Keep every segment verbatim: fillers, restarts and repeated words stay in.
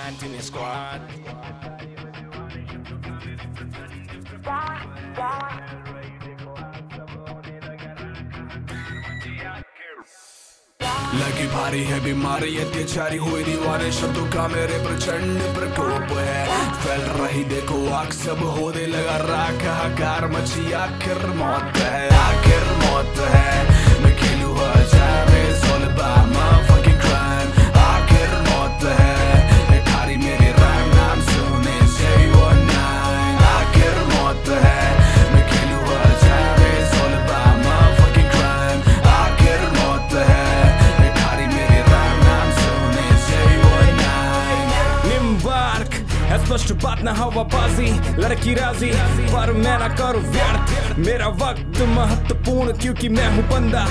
Anthony Squad. लगी भारी है बीमारी, अत्याचारी हुई दीवारें, शब्दों का मेरे प्रचंड प्रकोप है। फैल रही देखो आग, सब होने लगा राख, हाहाकार मची, आखिर मौत है, आखिर मौत है। मैं खेलूं हजार, it's all about motherfucking crime, आखिर मौत है। खारी मेरे रैम नाम सुने say one nine, आखिर मौत है। मैं खेलूं हजार, it's all about motherfucking crime, आखिर मौत है। स्पष्ट बात ना हवाबाजी, लड़की राजी पर मैं ना करूं व्यर्थ मेरा वक्त महत्वपूर्ण, क्योंकि मैं हूं बंदा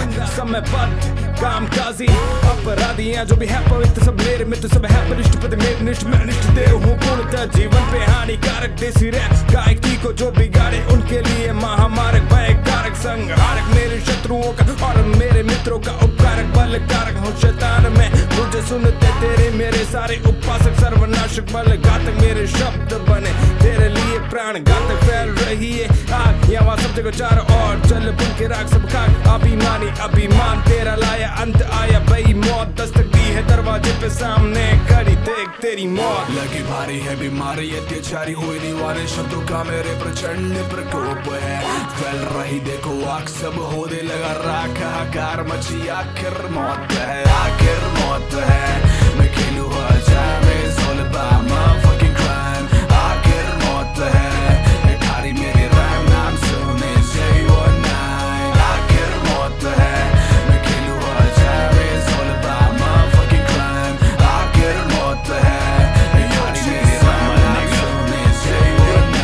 समयबद्ध कामकाजी। अपराधी हैं जो भी है पवित्र, सब मेरे मित्र, सब है बलिष्ठ पति मेरे निष्ठ, मैं निष्ठ देव हूं पूर्णतः जीवन पे हानिकारक। देसी रैप गायकी को जो बिगाड़े उनके लिए महामारक, भयकारक संहारक मेरे शत्रुओं का और मेरे मित्रों का उपकारक, बलकारक हूं शैतान में, मुझे सुनते तेरे मेरे सारे उपासक, सर्वनाशक बल घातक मेरे शब्द बने तेरे लिए प्राण घातक। फैल रही है आग यहाँ सब जगह चारों ओर, जल पुल के राख सब खाक, अभिमानी अभिमान तेरा लाया अंत आया, भाई मौत दस्तक दी है दरवाजे पे सामने खड़ी, देख तेरी मौत। लगी भारी है बीमारी, अत्याचारी हुई दीवारें, शब्दों का मेरे प्रचंड प्रकोप है। फैल रही देखो आग, सब होने लगा राख, हाहाकार मची, आखिर मौत है, आखिर मौत है। मैं खेलूं हजार, it's all about motherfucking crime, आखिर मौत है। खारी मेरे रैम नाम सुने say one nine, आखिर मौत है। मैं खेलूं हजार, it's all about motherfucking crime, आखिर मौत है। खारी मेरे रैम नाम सुने say one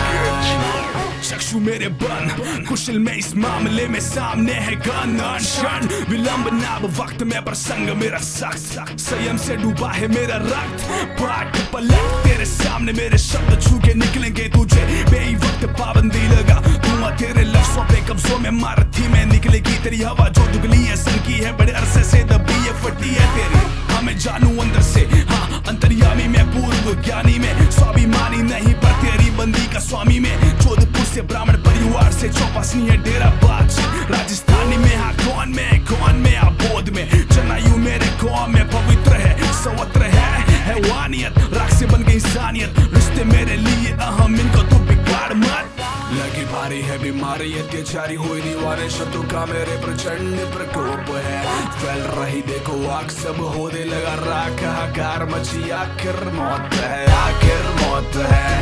nine। चक्षु मेरे बन कुशल में इस मामले में, सामने है गन अनशन, विलंब नाब वक्त में प्रसंग मेरा सख्त, संयम से डूबा है मेरा रक्त, पाठ पलट तेरे सामने मेरे शब्द छू के निकलेंगे तुझे, बेई वक्त पाबंदी लगा धुआं तेरे लफ्जों पे, कब्जों में मारथी में निकलेगी तेरी हवा जो दुगली है, सनकी है बड़े अरसे से दबी है, फटी है तेरी। हमें जानू अंदर से, हाँ अंतर्यामी में, पूर्व ज्ञानी में, स्वाभिमानी नहीं पर तेरी बंदी का स्वामी में, जोधपुर से ब्राह्मण परिवार से, चौपासनी है डेरा बाज, राजस्थानी में हाँ कौन में कौन में आबोध में, जनायु मेरे कौम में पवित्र है, सवत्र है हैवानियत, राख से बन गई इंसानियत, रिश्ते मेरे लिए अहम, इनको तो बिगाड़ मत। लगी भारी है बीमारी, अत्याचारी हुई दीवारें, शब्दों का मेरे प्रचंड प्रकोप है। फैल रही देखो आग, सब होने लगा राख, हाहाकार मची, आखिर मौत है, आखिर मौत है।